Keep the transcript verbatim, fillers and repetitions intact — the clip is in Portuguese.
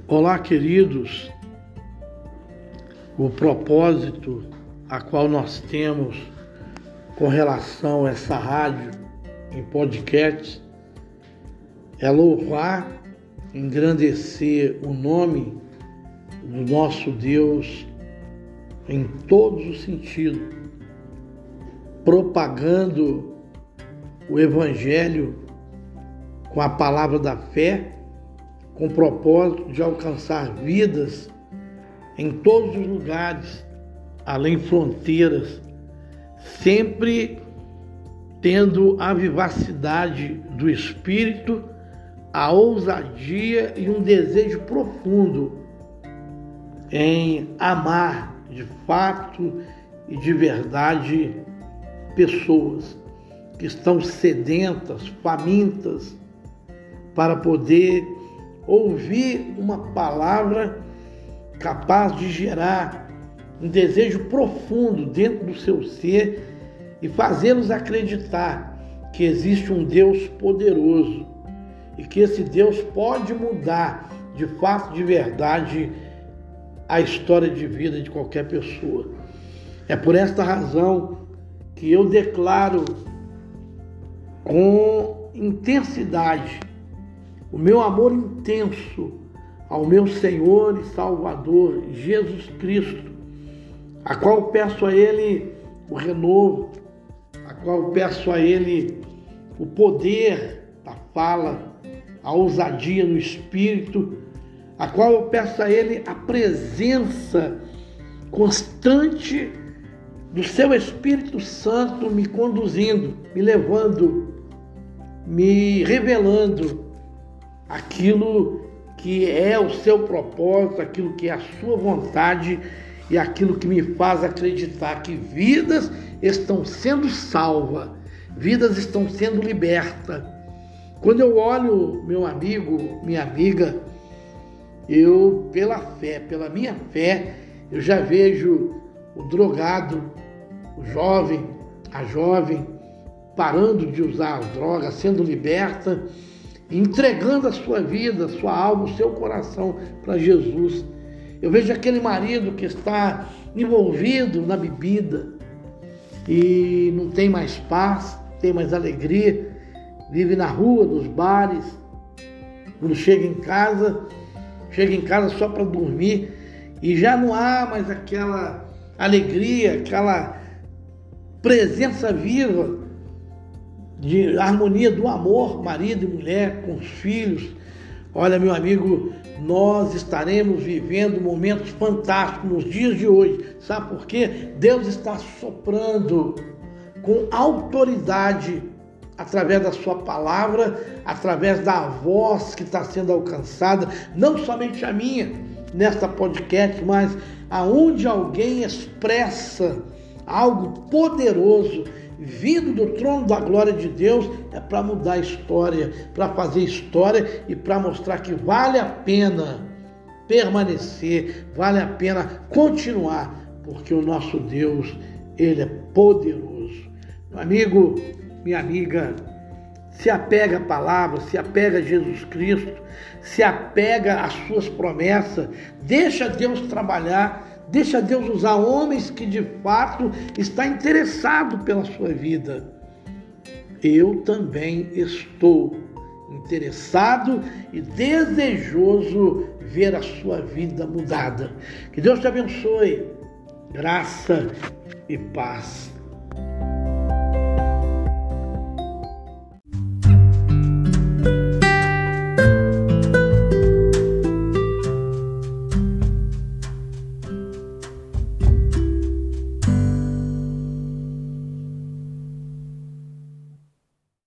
Olá, queridos. O propósito a qual nós temos com relação a essa rádio em podcast é louvar, engrandecer o nome do nosso Deus em todos os sentidos, propagando o Evangelho com a palavra da fé, com o propósito de alcançar vidas em todos os lugares, além fronteiras, sempre tendo a vivacidade do Espírito, a ousadia e um desejo profundo em amar de fato e de verdade pessoas que estão sedentas, famintas, para poder ouvir uma palavra capaz de gerar um desejo profundo dentro do seu ser e fazê-los acreditar que existe um Deus poderoso e que esse Deus pode mudar de fato, de verdade, a história de vida de qualquer pessoa. É por esta razão que eu declaro com intensidade o meu amor intenso ao meu Senhor e Salvador Jesus Cristo, a qual peço a Ele o renovo, a qual peço a Ele o poder da fala, a ousadia no Espírito, a qual eu peço a Ele a presença constante do Seu Espírito Santo me conduzindo, me levando, me revelando aquilo que é o seu propósito, aquilo que é a sua vontade e aquilo que me faz acreditar que vidas estão sendo salvas, vidas estão sendo libertas. Quando eu olho meu amigo, minha amiga, eu, pela fé, pela minha fé, eu já vejo o drogado, o jovem, a jovem, parando de usar as drogas, sendo liberta, entregando a sua vida, a sua alma, o seu coração para Jesus. Eu vejo aquele marido que está envolvido na bebida e não tem mais paz, não tem mais alegria, vive na rua, nos bares, quando chega em casa, chega em casa só para dormir e já não há mais aquela alegria, aquela presença viva de harmonia do amor, marido e mulher, com os filhos. Olha, meu amigo, nós estaremos vivendo momentos fantásticos nos dias de hoje. Sabe por quê? Deus está soprando com autoridade através da sua palavra, através da voz que está sendo alcançada, não somente a minha, nesta podcast, mas aonde alguém expressa algo poderoso, vindo do trono da glória de Deus, é para mudar a história, para fazer história e para mostrar que vale a pena permanecer, vale a pena continuar, porque o nosso Deus, Ele é poderoso. Meu amigo, minha amiga, se apega à palavra, se apega a Jesus Cristo, se apega às suas promessas, deixa Deus trabalhar, deixa Deus usar homens que de fato está interessado pela sua vida. Eu também estou interessado e desejoso ver a sua vida mudada. Que Deus te abençoe. Graça e paz.